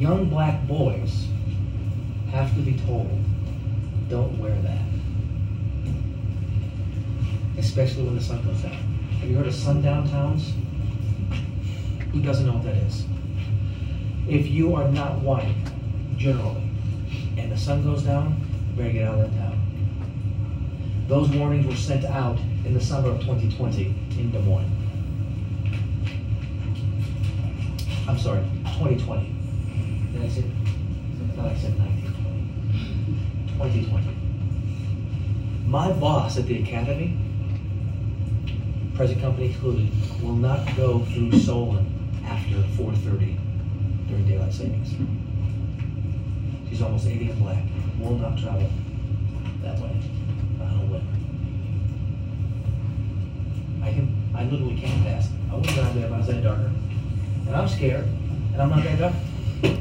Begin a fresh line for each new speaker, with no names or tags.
young black boys have to be told, don't wear that. Especially when the sun goes down. Have you heard of sundown towns? Who doesn't know what that is? If you are not white, generally, and the sun goes down, you better get out of that town. Those warnings were sent out in the summer of 2020 in Des Moines. I'm sorry, 2020. Did I say? I thought I said 1920. 2020. My boss at the academy, present company included, will not go through Solon after 4:30 during daylight savings. She's almost 80 and black. Will not travel that way. I don't know when. I literally can't pass. I wouldn't drive there if I was that darker. And I'm scared, and I'm not that dark.